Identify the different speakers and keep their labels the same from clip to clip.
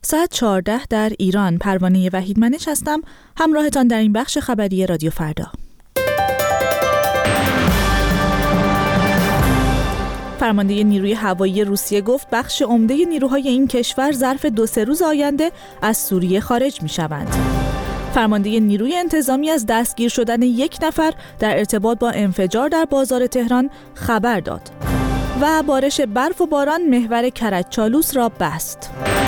Speaker 1: ساعت 14 در ایران. پروانه وحیدمنش هستم، همراهتان در این بخش خبری رادیو فردا. فرمانده نیروی هوایی روسیه گفت بخش عمده نیروهای این کشور ظرف 2-3 روز آینده از سوریه خارج می‌شوند. فرمانده نیروی انتظامی از دستگیر شدن 1 نفر در ارتباط با انفجار در بازار تهران خبر داد و بارش برف و باران محور کرج-چالوس را بست.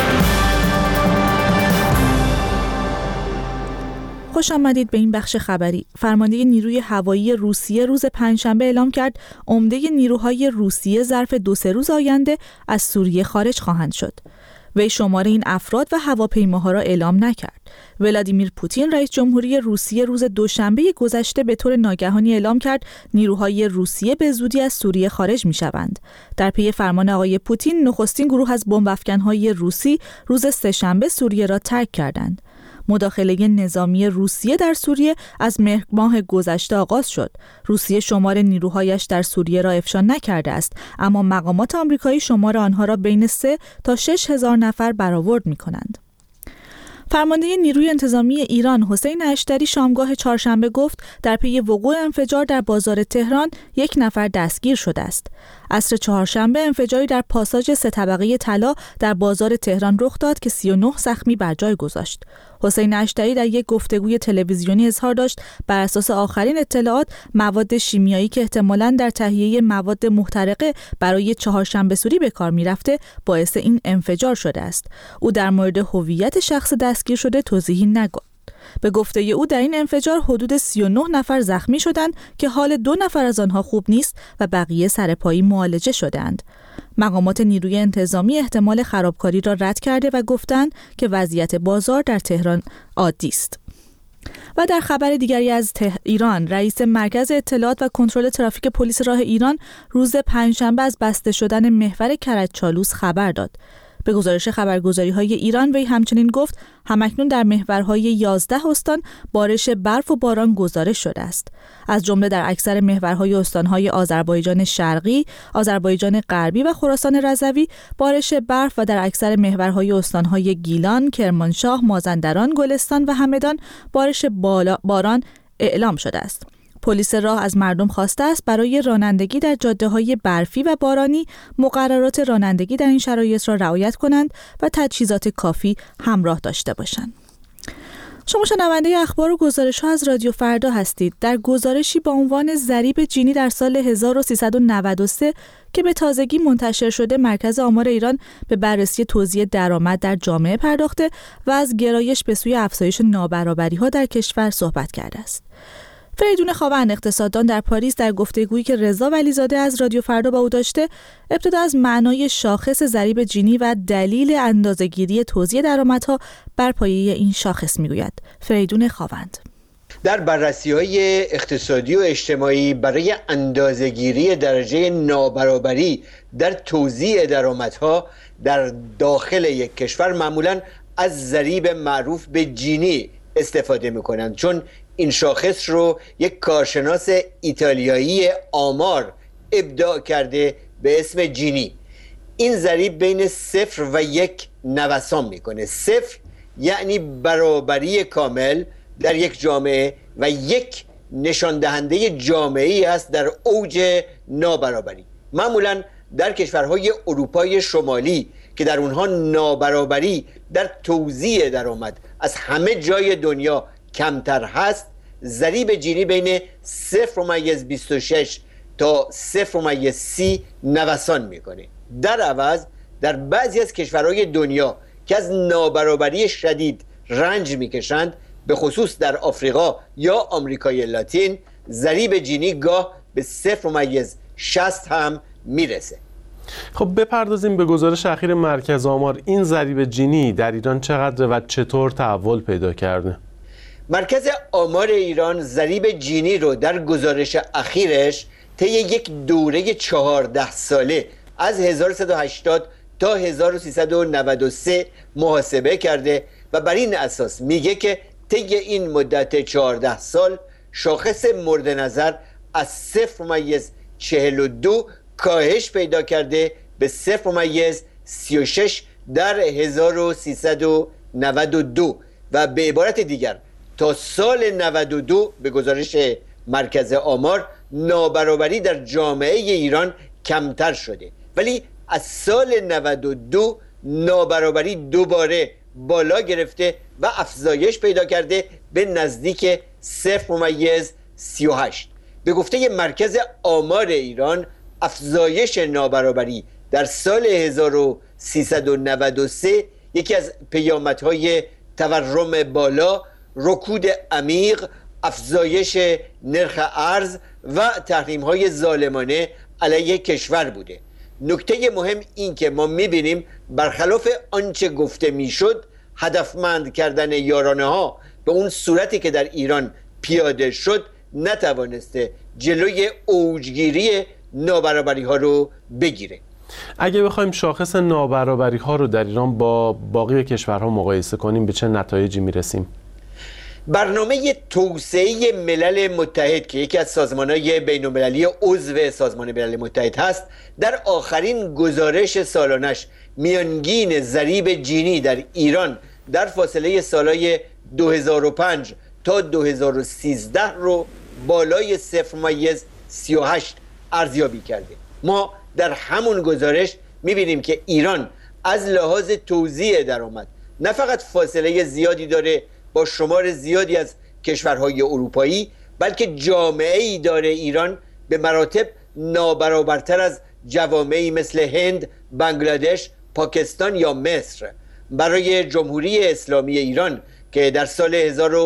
Speaker 1: خوش آمدید به این بخش خبری. فرمانده نیروی هوایی روسیه روز پنجشنبه اعلام کرد عمده نیروهای روسیه ظرف 2-3 روز آینده از سوریه خارج خواهند شد. وی شماره این افراد و هواپیماها را اعلام نکرد. ولادیمیر پوتین رئیس جمهوری روسیه روز دوشنبه گذشته به طور ناگهانی اعلام کرد نیروهای روسیه به زودی از سوریه خارج می‌شوند. در پی فرمان آقای پوتین نخستین گروه از بمب‌افکن‌های روسی روز سه‌شنبه سوریه را ترک کردند. مداخله نظامی روسیه در سوریه از مهر ماه گذشته آغاز شد. روسیه شمار نیروهایش در سوریه را افشا نکرده است، اما مقامات آمریکایی شمار آنها را بین 3 تا 6 هزار نفر برآورد می‌کنند. فرمانده نیروی انتظامی ایران حسین اشتری شامگاه چهارشنبه گفت در پی وقوع انفجار در بازار تهران 1 نفر دستگیر شده است. عصر چهارشنبه انفجاری در پاساژ 3 طبقه طلا در بازار تهران رخ داد که 39 زخمی بر جای گذاشت. حسین اشتری در یک گفتگوی تلویزیونی اظهار داشت بر اساس آخرین اطلاعات مواد شیمیایی که احتمالاً در تهیه مواد محترقه برای چهارشنبه سوری به کار می‌رفته باعث این انفجار شده است. او در مورد هویت شخص دستگیر شده توضیحی نداد. به گفته او در این انفجار حدود 39 نفر زخمی شدند که حال 2 نفر از آنها خوب نیست و بقیه سرپایی معالجه شدند. مقامات نیروی انتظامی احتمال خرابکاری را رد کرده و گفتند که وضعیت بازار در تهران عادی است. و در خبر دیگری از ایران، رئیس مرکز اطلاعات و کنترل ترافیک پلیس راه ایران روز پنجشنبه از بسته شدن محور کرج-چالوس خبر داد. به گزارش خبرگزاری‌های ایران وی همچنین گفت همکنون در محورهای 11 استان بارش برف و باران گزارش شده است. از جمله در اکثر محورهای استانهای آذربایجان شرقی، آذربایجان غربی و خراسان رضوی بارش برف و در اکثر محورهای استانهای گیلان، کرمانشاه، مازندران، گلستان و همدان بارش باران اعلام شده است. پلیس راه از مردم خواسته است برای رانندگی در جاده‌های برفی و بارانی مقررات رانندگی در این شرایط را رعایت کنند و تجهیزات کافی همراه داشته باشند. شما شنونده اخبار و گزارش‌ها از رادیو فردا هستید. در گزارشی با عنوان ضریب جینی در سال 1393 که به تازگی منتشر شده، مرکز آمار ایران به بررسی توزیع درآمد در جامعه پرداخته و از گرایش به سوی افزایش نابرابری‌ها در کشور صحبت کرده است. فریدون خاوند اقتصاددان در پاریس در گفتگویی که رضا ولیزاده از رادیو فردا با او داشته، ابتدا از معنای شاخص ضریب جینی و دلیل اندازه‌گیری توزیع درآمدها بر پایه این شاخص میگوید. فریدون خاوند:
Speaker 2: در بررسی‌های اقتصادی و اجتماعی برای اندازه‌گیری درجه نابرابری در توزیع درآمدها در داخل یک کشور معمولاً از ضریب معروف به جینی استفاده می‌کنند، چون این شاخص رو یک کارشناس ایتالیایی آمار ابداع کرده به اسم جینی. این ضریب بین 0 و 1 نوسان میکنه. 0 یعنی برابری کامل در یک جامعه و 1 نشان دهنده جامعه‌ای است در اوج نابرابری. معمولا در کشورهای اروپای شمالی که در اونها نابرابری در توزیع درآمد از همه جای دنیا کمتر هست، ضریب جینی بین 0.26 تا 0.30 نوسان میکنه. در عوض در بعضی از کشورهای دنیا که از نابرابری شدید رنج میکشند، به خصوص در آفریقا یا آمریکای لاتین، ضریب جینی گاه به 0.60 هم میرسه.
Speaker 3: خب بپردازیم به گزارش اخیر مرکز آمار. این ضریب جینی در ایران چقدر و چطور تحول پیدا کرده؟
Speaker 2: مرکز آمار ایران ضریب جینی رو در گزارش اخیرش طی یک دوره 14 ساله از 1380 تا 1393 محاسبه کرده و بر این اساس میگه که طی این مدت 14 سال شاخص مورد نظر از 0.42 کاهش پیدا کرده به 0.36 در 1392 و به عبارت دیگر تا سال 92 به گزارش مرکز آمار نابرابری در جامعه ایران کمتر شده، ولی از سال 92 نابرابری دوباره بالا گرفته و افزایش پیدا کرده به نزدیک 0.38. به گفته مرکز آمار ایران افزایش نابرابری در سال 1393 یکی از پیامدهای تورم بالا، رکود عمیق، افزایش نرخ ارز و تحریم‌های ظالمانه علیه کشور بوده. نکته مهم این که ما می‌بینیم برخلاف آنچه گفته میشد، هدفمند کردن یارانه‌ها به اون صورتی که در ایران پیاده شد نتوانسته جلوی اوجگیری نابرابری‌ها رو بگیره.
Speaker 3: اگه بخوایم شاخص نابرابری‌ها رو در ایران با باقی کشورها مقایسه کنیم به چه نتایجی میرسیم؟
Speaker 2: برنامه توسعه ملل متحد که یکی از سازمان‌های بین‌المللی عضو سازمان ملل متحد هست، در آخرین گزارش سالانش میانگین ضریب جینی در ایران در فاصله سالهای 2005 تا 2013 رو بالای 0.38 ارزیابی کرده. ما در همون گزارش می‌بینیم که ایران از لحاظ توزیع درآمد نه فقط فاصله زیادی داره با شمار زیادی از کشورهای اروپایی، بلکه جامعه‌ای داره ایران به مراتب نابرابرتر از جوامعی مثل هند، بنگلادش، پاکستان یا مصر. برای جمهوری اسلامی ایران که در سال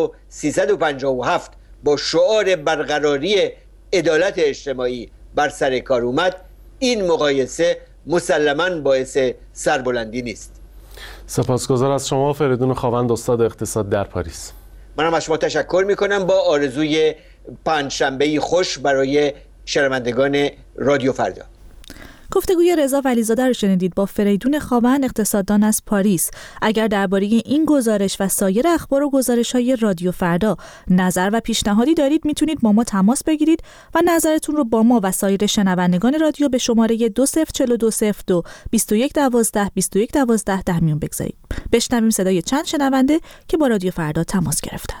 Speaker 2: 1357 با شعار برقراری عدالت اجتماعی بر سر کار اومد، این مقایسه مسلماً باعث سربلندی نیست.
Speaker 3: سپاسگزار از شما فریدون خاوند، استاد اقتصاد در پاریس.
Speaker 2: منم از شما تشکر میکنم، با آرزوی پنجشنبه‌ای خوش برای شنوندگان رادیو فردا.
Speaker 1: گفتگوی رضا ولیزاده رو شنیدید با فریدون خاوند، اقتصاددان از پاریس. اگر درباره این گزارش و سایر اخبار و گزارش‌های رادیو فردا نظر و پیشنهادی دارید، میتونید با ما تماس بگیرید و نظرتون رو با ما و سایر شنوندگان رادیو به شماره 204202 2112 2112 در میون بگذارید. بشنویم صدای چند شنونده که با رادیو فردا تماس گرفتن.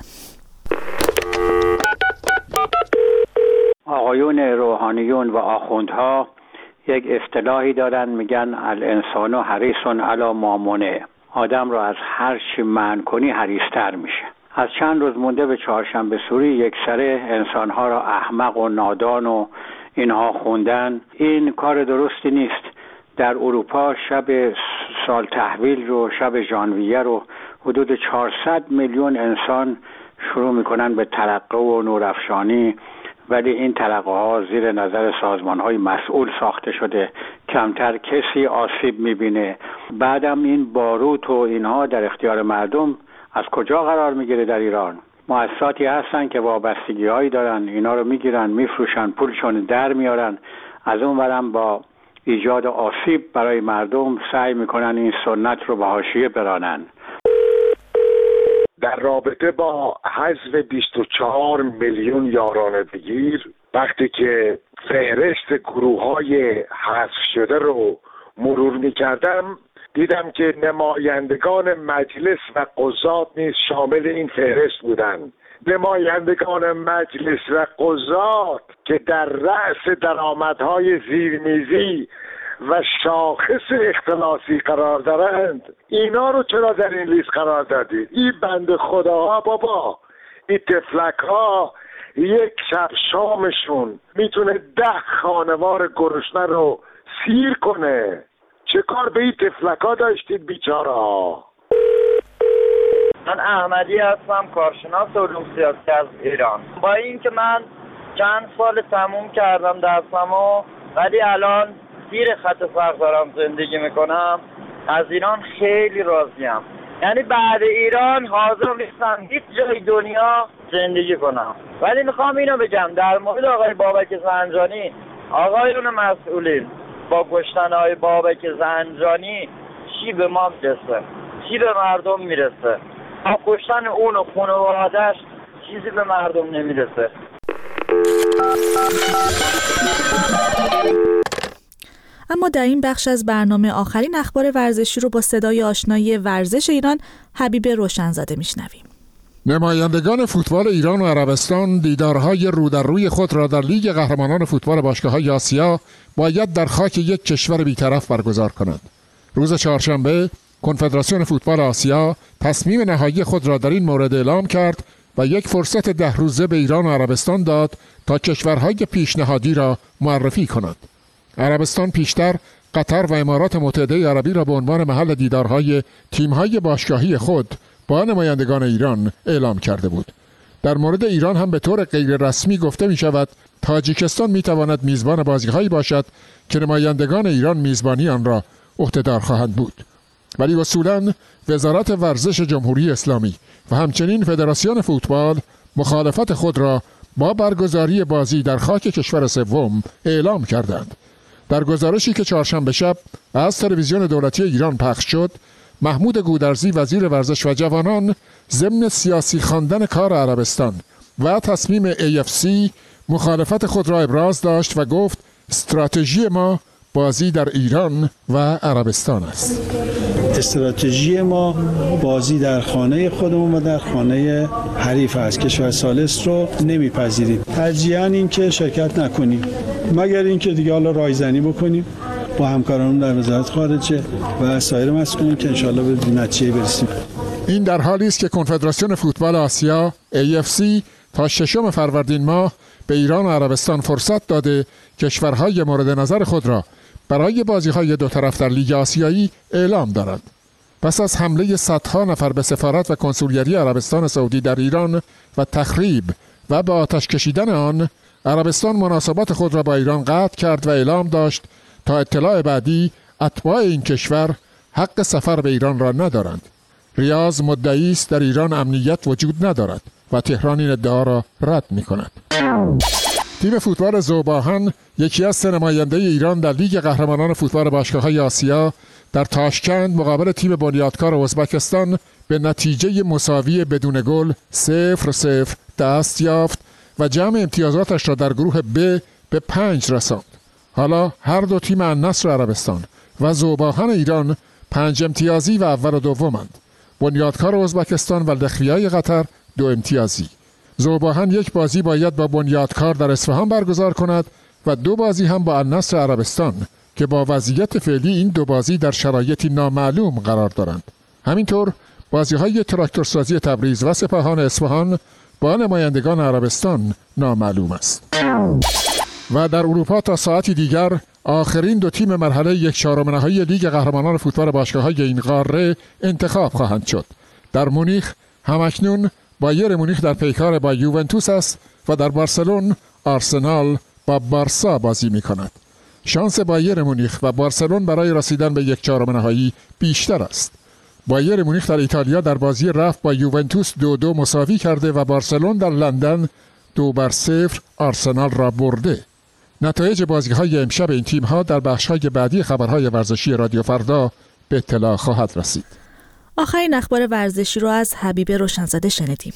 Speaker 4: آقایون روحانیون و آخوندها یک اصطلاحی دارن، میگن الانسان حریص علی ما منع. آدم رو از هر چی منع کنی حریص‌تر میشه. از چند روز مونده به چهارشنبه سوری یکسره انسانها را احمق و نادان و اینها خوندن. این کار درستی نیست. در اروپا شب سال تحویل رو، شب ژانویه رو حدود 400 میلیون انسان شروع میکنن به ترقه و نورافشانی، ولی این ترقه ها زیر نظر سازمان های مسئول ساخته شده، کمتر کسی آسیب میبینه. بعدم این باروت و اینها در اختیار مردم از کجا قرار میگیره؟ در ایران مؤسساتی هستن که وابستگی هایی دارن، اینا رو میگیرن میفروشن، پولشون در میارن، از اون برم با ایجاد آسیب برای مردم سعی میکنن این سنت رو به حاشیه برانن.
Speaker 5: در رابطه با حذف 24 میلیون یارانه بگیر، وقتی که فهرست گروه‌های حذف شده رو مرور می‌کردم، دیدم که نمایندگان مجلس و قضات نیز شامل این فهرست بودند. نمایندگان مجلس و قضات که در رأس درآمدهای زیرمیزی و شاخص اختلاسی قرار دارند، اینا رو چرا در این لیست قرار دادید؟ این بنده خداها بابا، این تفلک ها یک شب شامشون میتونه 10 خانوار گرسنه رو سیر کنه. چه کار به این تفلک ها داشتید بیچاره ها؟
Speaker 6: من احمدی هستم، کارشناس علوم سیاسی از ایران. با اینکه من چند سال تموم کردم درسمو، ولی الان زیر خط فقر دارم زندگی میکنم. از ایران خیلی راضیم. یعنی بعد ایران حاضر نیستم هیچ جای دنیا زندگی کنم. ولی میخوام اینو بگم در مورد آقای بابک زنجانی، آقایون مسئولین، با کشتن آقای بابک زنجانی چی به ما میرسه؟ چی به مردم میرسه؟ با کشتن اون و خانواده‌اش چیزی به مردم نمیرسه.
Speaker 1: اما در این بخش از برنامه آخرین اخبار ورزشی رو با صدای آشنای ورزش ایران حبیب روشنزاده میشنویم.
Speaker 7: نمایندگان فوتبال ایران و عربستان دیدارهای رو در روی خود را در لیگ قهرمانان فوتبال باشگاه‌های آسیا باید در خاک یک کشور بی‌طرف برگزار کنند. روز چهارشنبه کنفدراسیون فوتبال آسیا تصمیم نهایی خود را در این مورد اعلام کرد و یک فرصت 10 روزه به ایران و عربستان داد تا کشورهای پیشنهادی را معرفی کند. عربستان پیشتر قطر و امارات متحده عربی را به عنوان محل دیدارهای تیم‌های باشگاهی خود با نمایندگان ایران اعلام کرده بود. در مورد ایران هم به طور غیر رسمی گفته می شود تاجیکستان می تواند میزبان بازی‌هایی باشد که نمایندگان ایران میزبانی آن را عهده‌دار خواهند بود. ولی اصولاً وزارت ورزش جمهوری اسلامی و همچنین فدراسیون فوتبال مخالفت خود را با برگزاری بازی در خاک کشور سوم اعلام کردند. در گزارشی که چهارشنبه شب از تلویزیون دولتی ایران پخش شد، محمود گودرزی وزیر ورزش و جوانان ضمن سیاسی خواندن کار عربستان و تصمیم AFC مخالفت خود را ابراز داشت و گفت استراتژی ما بازی در ایران و عربستان است.
Speaker 8: استراتژی ما بازی در خانه خودمون و در خانه حریف است. کشور ثالث رو نمیپذیریم. ترجیحاً این که شرکت نکنیم مگر اینکه دیگه حالا رایزنی بکنیم با همکارانمون در وزارت خارجه و سایر مسئولین که انشالله به نتیجه برسیم.
Speaker 7: این در حالی است که کنفدراسیون فوتبال آسیا AFC تا 6 فروردین ماه به ایران و عربستان فرصت داده کشورهای مورد نظر خود را برای بازی‌های دو طرف در لیگ آسیایی اعلام دارند. پس از حمله صدها نفر به سفارت و کنسولگری عربستان سعودی در ایران و تخریب و به آتش کشیدن آن، عربستان مناسبات خود را با ایران قطع کرد و اعلام داشت تا اطلاع بعدی اتباع این کشور حق سفر به ایران را ندارند. ریاض مدعی است در ایران امنیت وجود ندارد و تهران این ادعا را رد می‌کند. تیم فوتبال ذوب‌آهن یکی از 3 نماینده ایران در لیگ قهرمانان فوتبال باشگاه‌های آسیا در تاشکند مقابل تیم بنیادکار ازبکستان به نتیجه مساوی بدون گل 0-0 دست یافت و جمع امتیازاتش را در گروه ب به 5 رساند. حالا هر دو تیم النصر عربستان و ذوب‌آهن ایران 5 امتیازی و اول و دومند. بنیادکار ازبکستان و لخویای قطر 2 امتیازی. ذوب‌آهن یک بازی باید با بنیادکار در اصفهان برگزار کند و 2 بازی هم با النصر عربستان که با وضعیت فعلی این 2 بازی در شرایطی نامعلوم قرار دارند. همینطور بازی‌های تراکتورسازی تبریز و سپاهان اصفهان با نمایندگان عربستان نامعلوم است. و در اروپا تا ساعتی دیگر آخرین 2 تیم مرحله 1/4 نهایی لیگ قهرمانان فوتبال باشگاه‌های این قاره انتخاب خواهند شد. در مونیخ همکنون بایر مونیخ در پیکار با یوونتوس است و در بارسلون آرسنال با بارسا بازی می‌کند. شانس بایر مونیخ و بارسلون برای رسیدن به 1/4 نهایی بیشتر است. بایر مونیخ در ایتالیا در بازی رفت با یوونتوس 2-2 مساوی کرده و بارسلون در لندن 2-0 آرسنال را برده. نتایج بازی‌های امشب این تیم‌ها در بخش‌های بعدی خبرهای ورزشی رادیو فردا به اطلاع خواهد رسید.
Speaker 1: آخرین اخبار ورزشی رو از حبیب روشنزاده شنیدیم.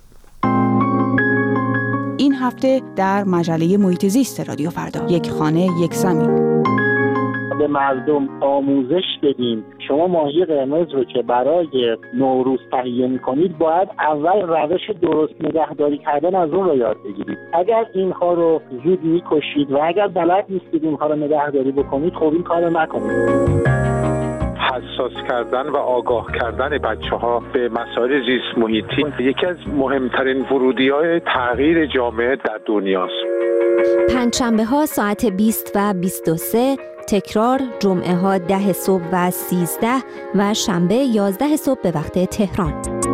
Speaker 9: این هفته در مجله محیط زیست رادیو فردا، یک خانه یک زمین.
Speaker 10: به مردم آموزش بدیم شما ماهی قرمز رو که برای نوروز تهیه می‌کنید باید اول روش درست نگهداری کردن از اون رو یاد بگیرید. اگر اینها رو زود می‌کشید و اگر بلد نیستید اینها رو نگهداری بکنید خب این کار رو نکنید.
Speaker 5: حساس کردن و آگاه کردن بچه‌ها به مسائل زیست محیطی یکی از مهمترین ورودی‌های تغییر جامعه در دنیاست.
Speaker 11: پنجشنبه‌ها ساعت 20 و 23، تکرار جمعه‌ها 10 صبح و 13 و شنبه 11 صبح به وقت تهران.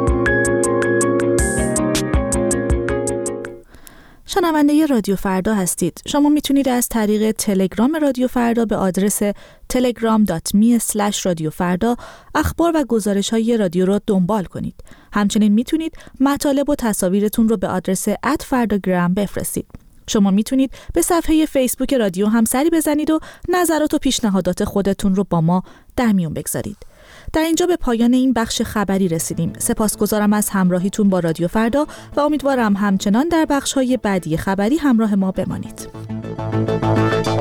Speaker 1: شنونده رادیو فردا هستید. شما میتونید از طریق تلگرام رادیو فردا به آدرس telegram.me/رادیوفردا اخبار و گزارش‌های رادیو را دنبال کنید. همچنین میتونید مطالب و تصاویرتون رو به آدرس @فرdagram بفرستید. شما میتونید به صفحه فیسبوک رادیو هم سری بزنید و نظرات و پیشنهادات خودتون رو با ما در میون بگذارید. در اینجا به پایان این بخش خبری رسیدیم. سپاسگزارم از همراهیتون با رادیو فردا و امیدوارم همچنان در بخش‌های بعدی خبری همراه ما بمانید.